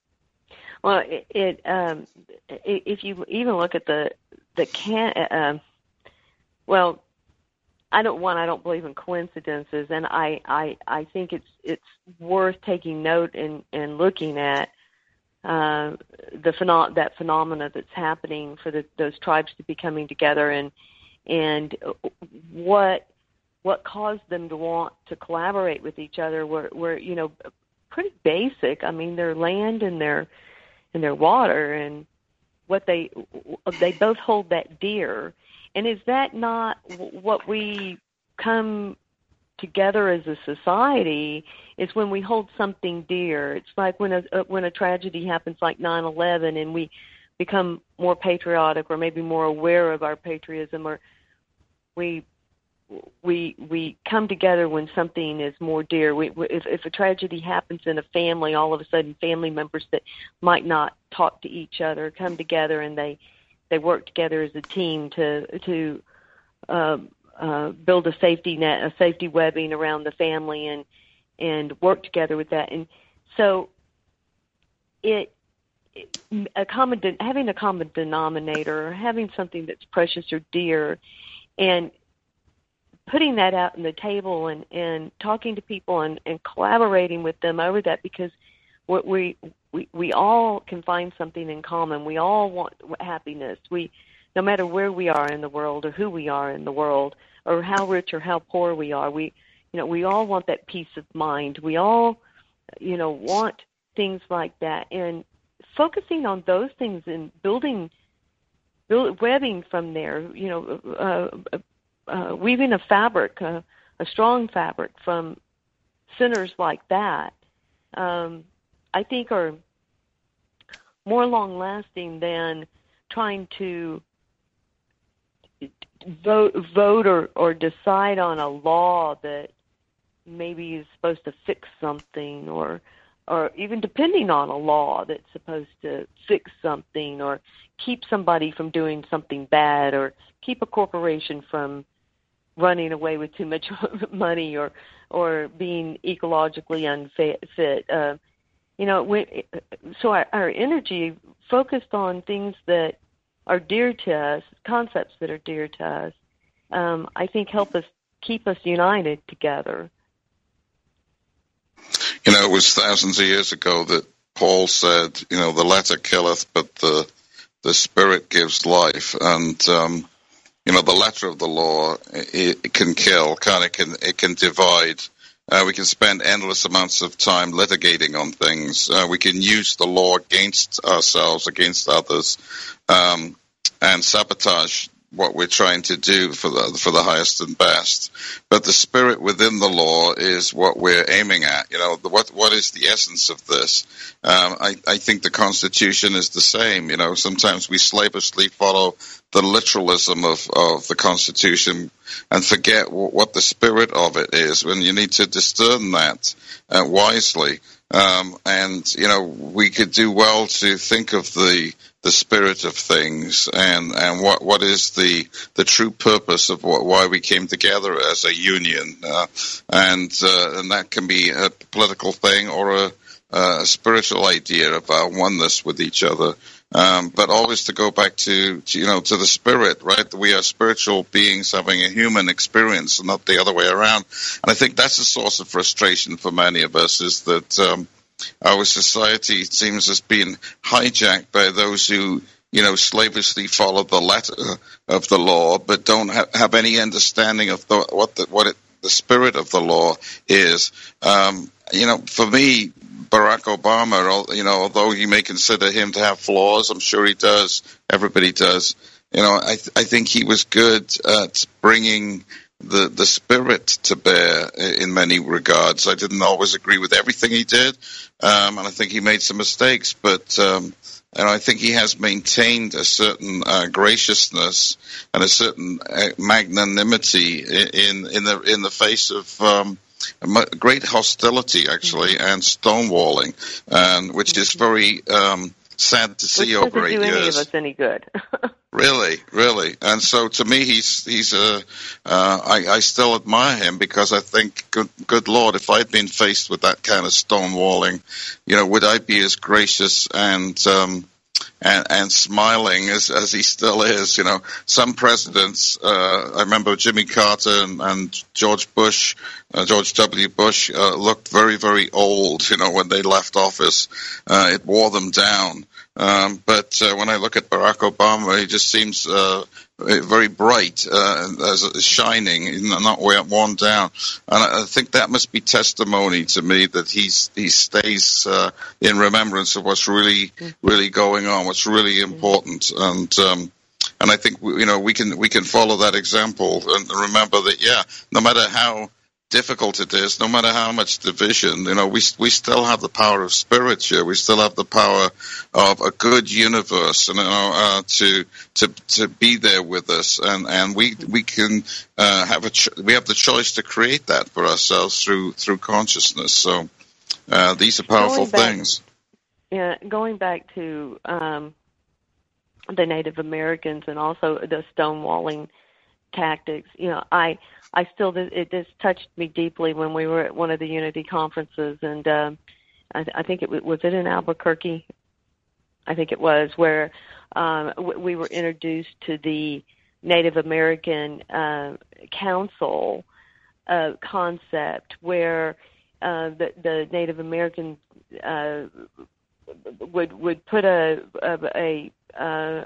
Well, it, it um, if you even look at the the can, uh, well, I don't one I don't believe in coincidences, and I, I, I think it's it's worth taking note and, and looking at. Uh, the phenom- that phenomena that's happening for the, those tribes to be coming together, and and what what caused them to want to collaborate with each other were, were you know pretty basic. I mean, their land and their and their water, and what they they both hold that dear. And is that not what we come together as a society, is when we hold something dear? It's like when a when a tragedy happens like nine eleven and we become more patriotic or maybe more aware of our patriotism, or we we we come together when something is more dear. We, if, if a tragedy happens in a family, all of a sudden family members that might not talk to each other come together and they they work together as a team to to uh, uh, build a safety net, a safety webbing around the family, and and work together with that. And so it, it a common having a common denominator, or having something that's precious or dear, and putting that out on the table and, and talking to people and, and collaborating with them over that, because what we, we we all can find something in common. We all want happiness. We, no matter where we are in the world or who we are in the world or how rich or how poor we are, we you know we all want that peace of mind. We all you know want things like that, and focusing on those things and building, build, webbing from there. You know. Uh, Uh, weaving a fabric, uh, a strong fabric from centers like that, um, I think are more long-lasting than trying to vote, vote or, or decide on a law that maybe is supposed to fix something, or or even depending on a law that's supposed to fix something or keep somebody from doing something bad, or keep a corporation from running away with too much money, or or being ecologically unfit. Uh, you know, we, so our, our energy focused on things that are dear to us, concepts that are dear to us, um, I think help us keep us united together. You know, it was thousands of years ago that Paul said, you know, the letter killeth, but the the spirit gives life. And um, you know, the letter of the law, it, it can kill, can it can it can divide. Uh, we can spend endless amounts of time litigating on things. Uh, we can use the law against ourselves, against others, um, and sabotage what we're trying to do for the for the highest and best. But the spirit within the law is what we're aiming at. You know, the, what what is the essence of this? Um, I, I think the Constitution is the same. You know, sometimes we slavishly follow the literalism of, of the Constitution and forget w- what the spirit of it is, when you need to discern that uh, wisely. Um, and, you know, we could do well to think of the the spirit of things and, and what, what is the the true purpose of what, why we came together as a union. Uh, and uh, and that can be a political thing or a, a spiritual idea of our oneness with each other. Um, but always to go back to, to, you know, to the spirit, right? We are spiritual beings having a human experience and not the other way around. And I think that's a source of frustration for many of us, is that um, our society seems to have been hijacked by those who, you know, slavishly follow the letter of the law, but don't ha- have any understanding of the, what the, what it, the spirit of the law is. Um, you know, for me, Barack Obama, you know, although you may consider him to have flaws, I'm sure he does. Everybody does. You know, I th- I think he was good at bringing the the spirit to bear in many regards. I didn't always agree with everything he did, um, and I think he made some mistakes. But um, and I think he has maintained a certain uh, graciousness and a certain uh, magnanimity in in the in the face of Um, great hostility, actually, mm-hmm. and stonewalling, and which is very um, sad to see which over eight do years. Any of us any good? Really, really, and so to me, he's he's a. Uh, I, I still admire him, because I think, good, good Lord, if I'd been faced with that kind of stonewalling, you know, would I be as gracious and um, And, and smiling as, as he still is? You know, some presidents, uh, I remember Jimmy Carter and, and George Bush, uh, George W. Bush, uh, looked very, very old, you know, when they left office. Uh, it wore them down. Um, but uh, when I look at Barack Obama, he just seems uh, very bright, uh, as shining, not worn down. And I think that must be testimony to me that he's, he stays uh, in remembrance of what's really, really going on, what's really important. And um, and I think you know we can we can follow that example and remember that yeah, no matter how difficult it is, no matter how much division, you know, we we still have the power of spirit here. We still have the power of a good universe, and you know, uh, to to to be there with us, and and we we can uh, have a ch- we have the choice to create that for ourselves through through consciousness. So uh, these are powerful going back, things. Yeah, going back to um, the Native Americans and also the stonewalling tactics. You know, I. I still, it just touched me deeply when we were at one of the Unity conferences, and um, I, I think it was, was it in Albuquerque? I think it was, where um, we were introduced to the Native American uh, Council uh, concept, where uh, the, the Native American uh, would would put a a a, uh,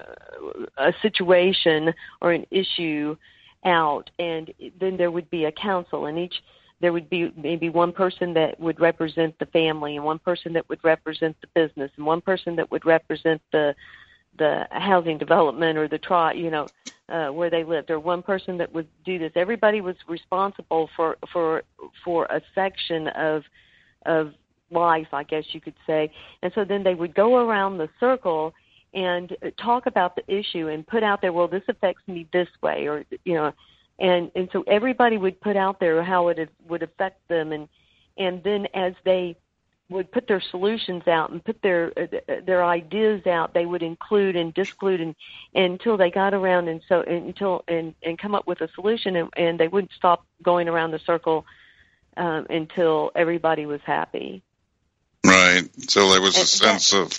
a situation or an issue out, and then there would be a council, and each there would be maybe one person that would represent the family, and one person that would represent the business, and one person that would represent the the housing development or the tri, you know, uh, where they lived, or one person that would do this. Everybody was responsible for for for a section of of life, I guess you could say. And so then they would go around the circle and talk about the issue and put out there, well, this affects me this way, or, you know, and, and so everybody would put out there how it would affect them. And, and then as they would put their solutions out and put their, their ideas out, they would include and disclude and, and until they got around and so until, and, and come up with a solution, and, and they wouldn't stop going around the circle um, until everybody was happy. Right. So there was a and sense that, of,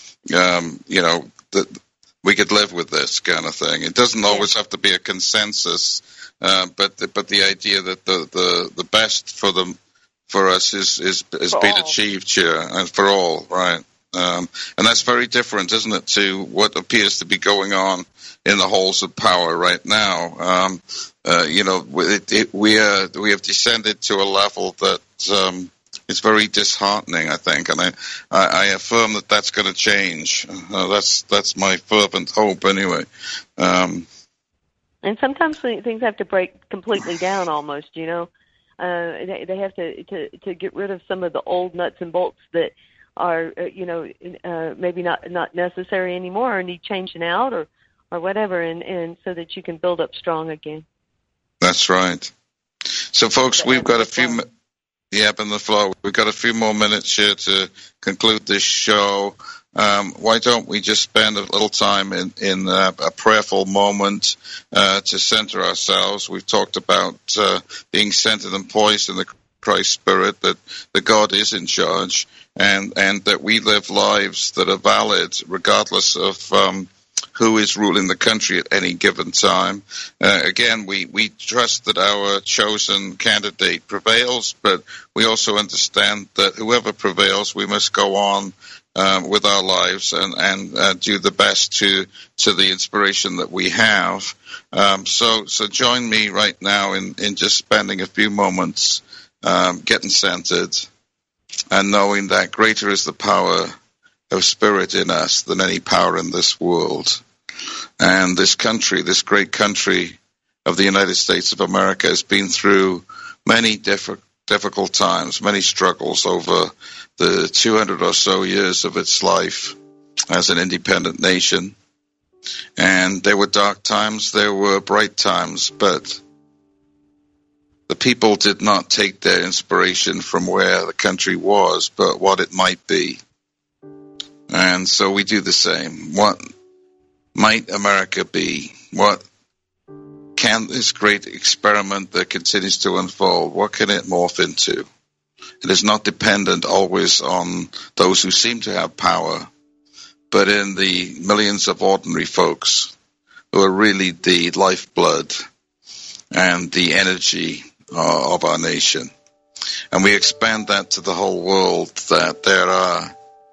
Um, you know, that we could live with this kind of thing. It doesn't always have to be a consensus, uh, but the, but the idea that the, the, the best for them for us is is is for being all. achieved here, and for all, right? Um, and that's very different, isn't it, to what appears to be going on in the halls of power right now. Um, uh, you know, it, it, we are we have descended to a level that. Um, It's very disheartening, I think, and I, I, I affirm that that's going to change. Uh, that's that's my fervent hope, anyway. Um, and sometimes things have to break completely down, almost. You know, uh, they, they have to, to to get rid of some of the old nuts and bolts that are, uh, you know, uh, maybe not not necessary anymore, or need changing out, or or whatever, and, and so that you can build up strong again. That's right. So, folks, we've got a few. The ebb and the flow. We've got a few more minutes here to conclude this show. Um, why don't we just spend a little time in, in uh, a prayerful moment uh, to center ourselves? We've talked about uh, being centered and poised in the Christ Spirit, that, that God is in charge, and, and that we live lives that are valid regardless of um, who is ruling the country at any given time. Uh, again, we, we trust that our chosen candidate prevails, but we also understand that whoever prevails, we must go on um, with our lives and, and uh, do the best to to the inspiration that we have. Um, so so join me right now in, in just spending a few moments um, getting centered and knowing that greater is the power of spirit in us than any power in this world. And this country, this great country of the United States of America, has been through many diff- difficult times, many struggles over the two hundred or so years of its life as an independent nation. And there were dark times, there were bright times, but the people did not take their inspiration from where the country was, but what it might be. And so we do the same. What might America be? What can this great experiment that continues to unfold, what can it morph into? It is not dependent always on those who seem to have power, but in the millions of ordinary folks who are really the lifeblood and the energy uh, of our nation. And we expand that to the whole world, that there are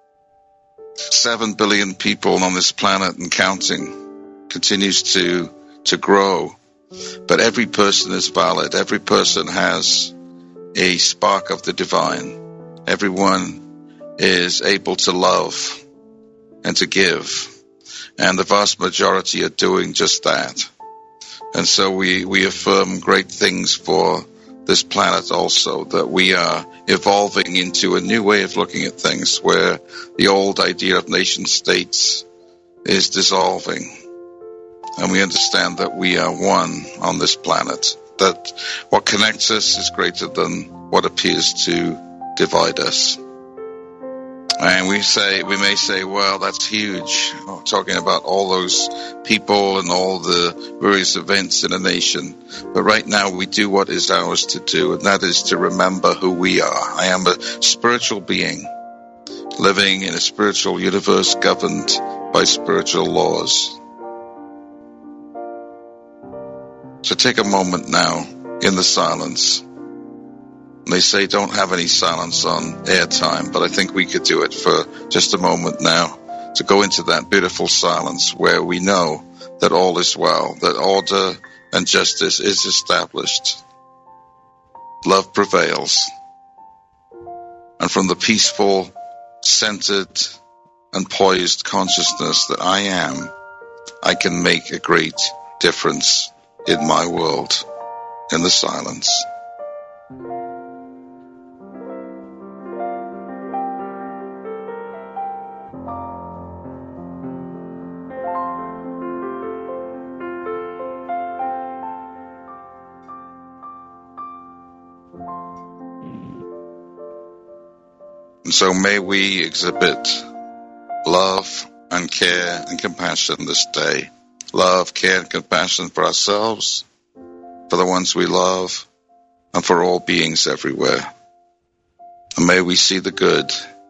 seven billion people on this planet and counting, continues to to grow. But every person is valid. Every person has a spark of the divine. Everyone is able to love and to give. and the vast majority are doing just that. And so we, we affirm great things for this planet also, that we are evolving into a new way of looking at things where the old idea of nation states is dissolving. And we understand that we are one on this planet, that what connects us is greater than what appears to divide us. And we say, we may say, well, that's huge. We're talking about all those people and all the various events in a nation. But right now we do what is ours to do, and that is to remember who we are. I am a spiritual being living in a spiritual universe governed by spiritual laws. So take a moment now in the silence. They say don't have any silence on airtime, but I think we could do it for just a moment now, to go into that beautiful silence where we know that all is well, that order and justice is established. Love prevails. And from the peaceful, centered, and poised consciousness that I am, I can make a great difference in my world, in the silence. And so may we exhibit love and care and compassion this day. Love, care, and compassion for ourselves, for the ones we love, and for all beings everywhere. And may we see the good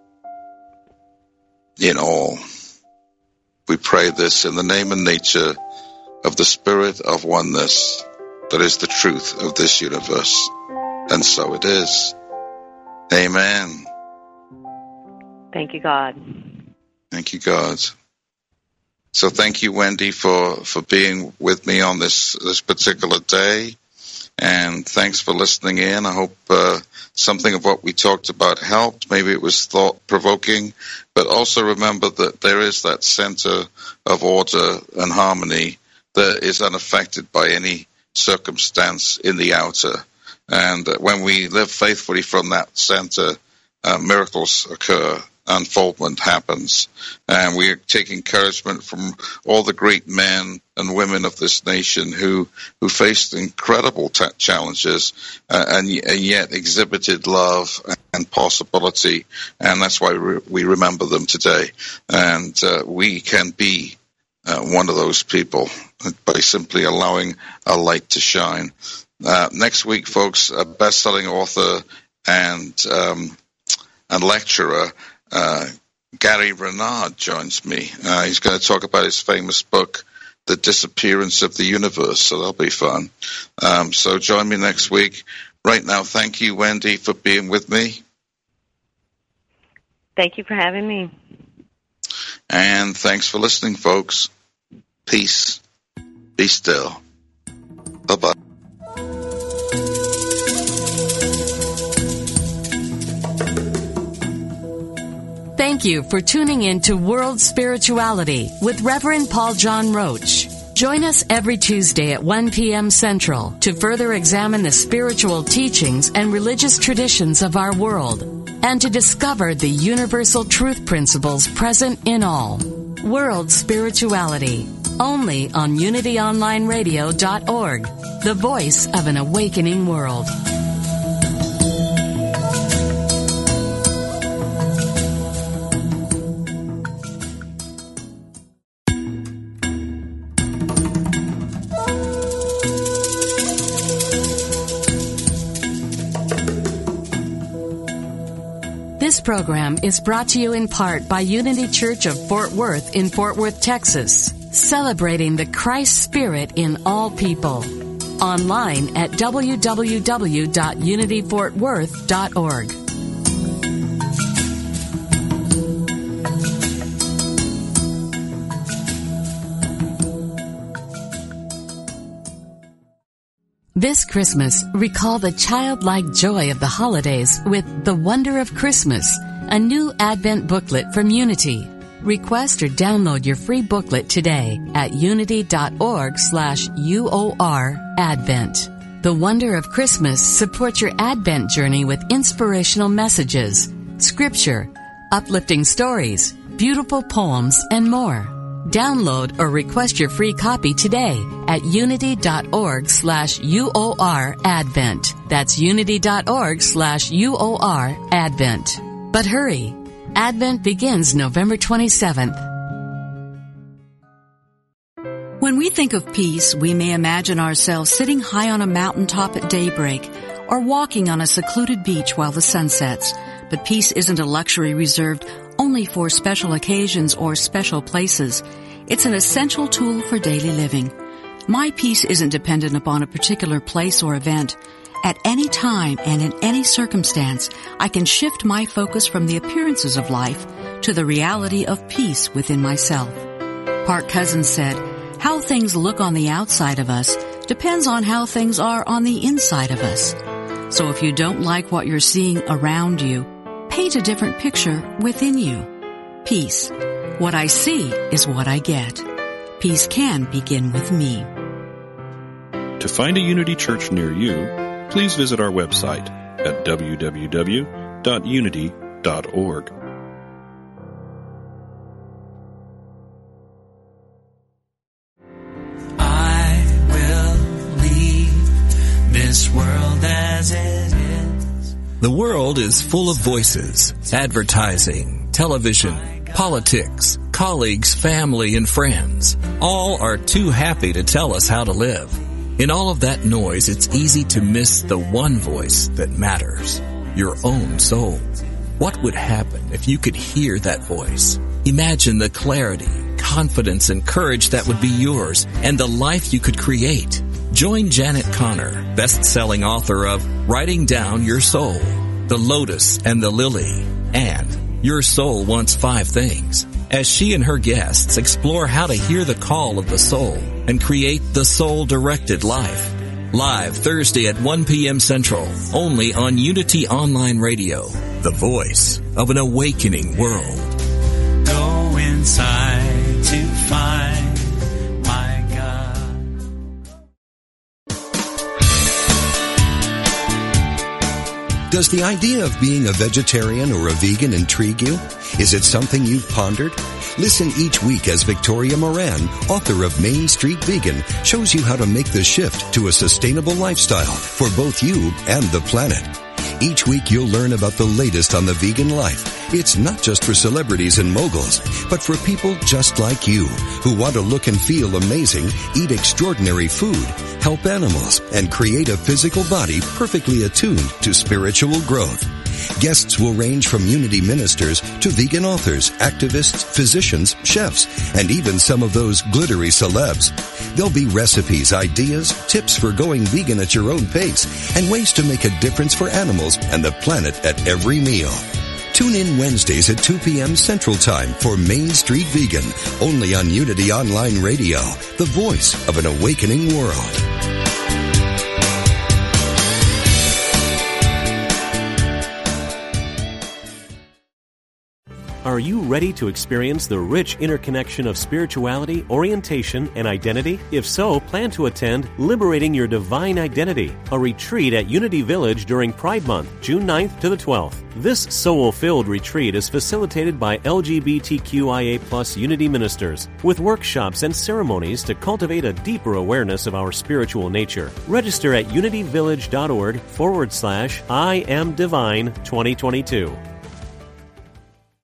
in all. We pray this in the name and nature of the Spirit of oneness that is the truth of this universe. And so it is. Amen. Thank you, God. Thank you, God. So thank you, Wendy, for, for being with me on this, this particular day. And thanks for listening in. I hope uh, something of what we talked about helped. Maybe it was thought-provoking. But also remember that there is that center of order and harmony that is unaffected by any circumstance in the outer. And when we live faithfully from that center, uh, miracles occur. Unfoldment happens, and we take encouragement from all the great men and women of this nation who who faced incredible t- challenges uh, and, and yet exhibited love and possibility, and that's why re- we remember them today. And uh, we can be uh, one of those people by simply allowing our light to shine. Uh, next week, folks, a best-selling author and um, and lecturer, Uh, Gary Renard joins me. Uh, he's going to talk about his famous book, The Disappearance of the Universe, so that'll be fun. Um, so join me next week. Right now, thank you, Wendy, for being with me. Thank you for having me. And thanks for listening, folks. Peace. Be still. Bye-bye. Thank you for tuning in to World Spirituality with Reverend Paul John Roach. Join us every Tuesday at one p.m. Central to further examine the spiritual teachings and religious traditions of our world and to discover the universal truth principles present in all. World Spirituality, only on unity online radio dot org, the voice of an awakening world. This program is brought to you in part by Unity Church of Fort Worth in Fort Worth, Texas, celebrating the Christ Spirit in all people. Online at w w w dot unity fort worth dot org. This Christmas, recall the childlike joy of the holidays with The Wonder of Christmas, a new Advent booklet from Unity. Request or download your free booklet today at unity.org slash UOR Advent. The Wonder of Christmas supports your Advent journey with inspirational messages, scripture, uplifting stories, beautiful poems, and more. Download or request your free copy today at unity.org slash UOR Advent. That's unity.org slash UOR Advent. But hurry! Advent begins November twenty-seventh. When we think of peace, we may imagine ourselves sitting high on a mountaintop at daybreak or walking on a secluded beach while the sun sets. But peace isn't a luxury reserved only for special occasions or special places. It's an essential tool for daily living. My peace isn't dependent upon a particular place or event. At any time and in any circumstance, I can shift my focus from the appearances of life to the reality of peace within myself. Park Cousins said, "How things look on the outside of us depends on how things are on the inside of us." So if you don't like what you're seeing around you, paint a different picture within you. Peace. What I see is what I get. Peace can begin with me. To find a Unity Church near you, please visit our website at w w w dot unity dot org. I will leave this world as it is. The world is full of voices, advertising, television, politics, colleagues, family, and friends. All are too happy to tell us how to live. In all of that noise, it's easy to miss the one voice that matters, your own soul. What would happen if you could hear that voice? Imagine the clarity, confidence, and courage that would be yours and the life you could create. Join Janet Connor, best-selling author of Writing Down Your Soul, The Lotus and the Lily, and Your Soul Wants Five Things, as she and her guests explore how to hear the call of the soul and create the soul-directed life. Live Thursday at one p.m. Central, only on Unity Online Radio, the voice of an awakening world. Go inside to find my God. Does the idea of being a vegetarian or a vegan intrigue you? Is it something you've pondered? Listen each week as Victoria Moran, author of Main Street Vegan, shows you how to make the shift to a sustainable lifestyle for both you and the planet. Each week you'll learn about the latest on the vegan life. It's not just for celebrities and moguls, but for people just like you who want to look and feel amazing, eat extraordinary food, help animals, and create a physical body perfectly attuned to spiritual growth. Guests will range from Unity ministers to vegan authors, activists, physicians, chefs, and even some of those glittery celebs. There'll be recipes, ideas, tips for going vegan at your own pace, and ways to make a difference for animals and the planet at every meal. Tune in Wednesdays at two p.m. Central Time for Main Street Vegan, only on Unity Online Radio, the voice of an awakening world. Are you ready to experience the rich interconnection of spirituality, orientation, and identity? If so, plan to attend Liberating Your Divine Identity, a retreat at Unity Village during Pride Month, June ninth to the twelfth. This soul-filled retreat is facilitated by L G B T Q I A plus Unity ministers, with workshops and ceremonies to cultivate a deeper awareness of our spiritual nature. Register at unityvillage.org forward slash I am divine 2022.